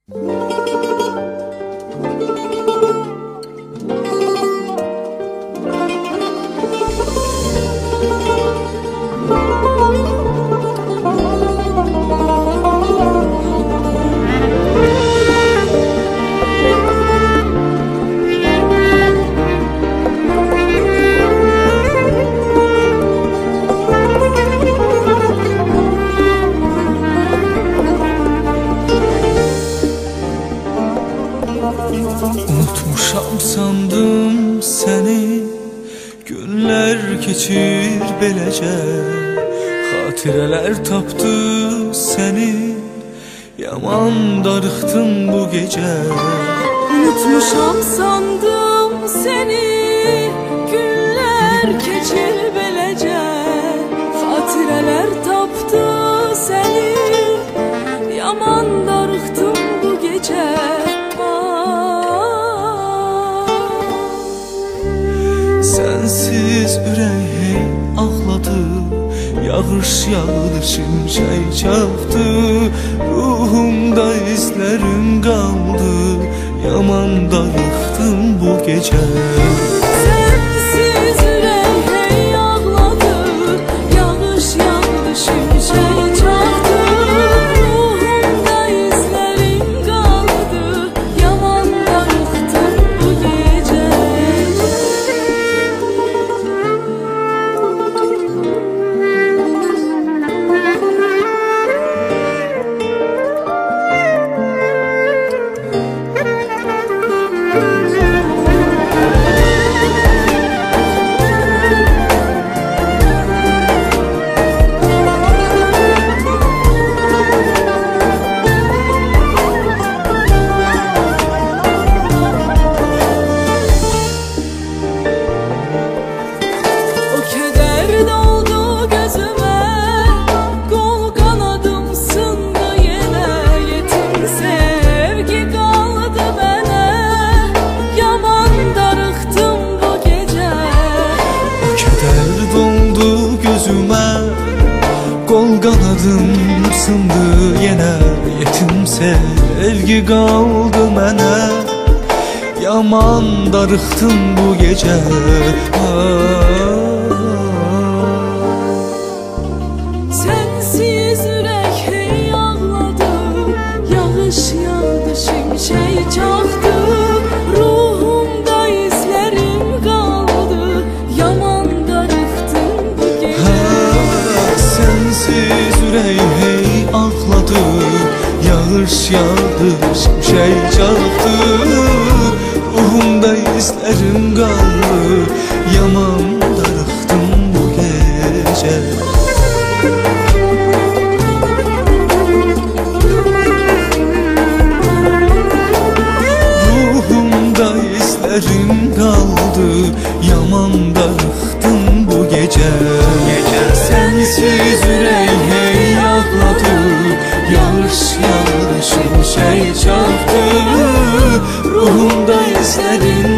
Unutmuşam sandım seni, günler geçir beləcə. Xatirələr tapdı seni, yaman darıxdım bu gecə. Unutmuşam sandım seni, günler geçir beləcə. Xatirələr tapdı seni, yaman darıxdım bu gecə. Sensiz ürək hey ağladı, yağış yağdı, şimşək çaxdı. Ruhumda izlərim qaldı, yaman darıxdım bu gecə. Sensiz ürək hey ağladı, yağış yağdı, şimşək çaxdı. Ruhumda izlərim qaldı, yaman darıxdım bu gecə. Kol kanadım sındı yenə, yetim sevgi qaldı mənə. Yaman darıxdım bu gecə. Sensiz ürək hey ağladı, yağış yağdı, şimşək çaxdı. Ruhumda izlərim qaldı, yaman darıxdım bu gecə. Sensiz ürək hey ağladı, yağış yağdı, şimşək çaxdı. Ruhumda izlərim qaldı, yaman darıxdım bu gecə. Ruhumda izlərim qaldı, yaman darıxdım bu gecə. Sensiz ürək hey ağladı, yağış yağdı, şimşək çaxdı. Ruhumda izlərim